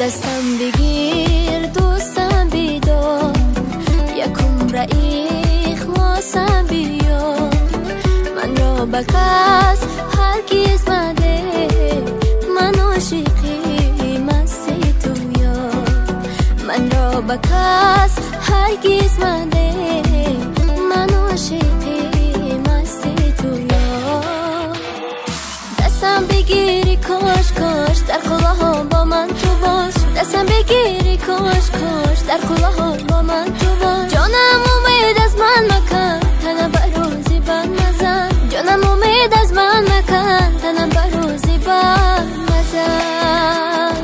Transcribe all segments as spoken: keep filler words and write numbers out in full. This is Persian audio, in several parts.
دستم بگیر دوستم بیدار، یکم رئی خلاصم بیار، من را به کس هرگز مده، من عاشقی مستی تو یار، من را به کس هرگز مده، من عاشقی مستی تو یار. دستم بگیری کاش کاش در خلاها با من تو باش، دستم بگیری کاش کاش در خلاها با من تو باش. جانم امید از من مکن تنم بر روزی بر نزن، جانم امید از من مکن تنم بر روزی بر نزن.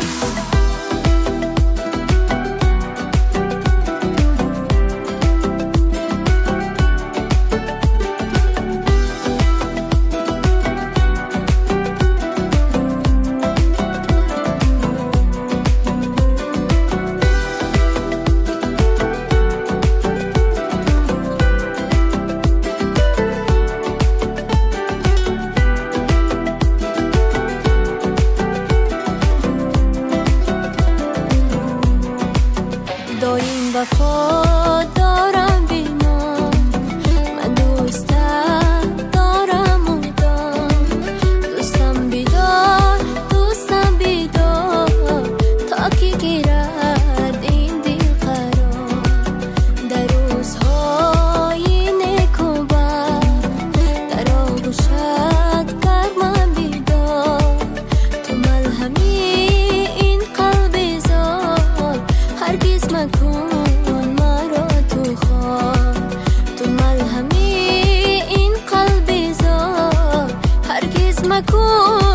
داریم وفا دارم بینا، من دوستم دارم مدام، دوستم بیدار دوستم بیدار، تا که گیرد این دل قرار. در روزهای نیکو بد در آغوشت گرمم بیدار، تو ملهمی این قلب زار، هرگز مکن مرا تو خواب، تو ملهمی این قلب زار، هرگز مکن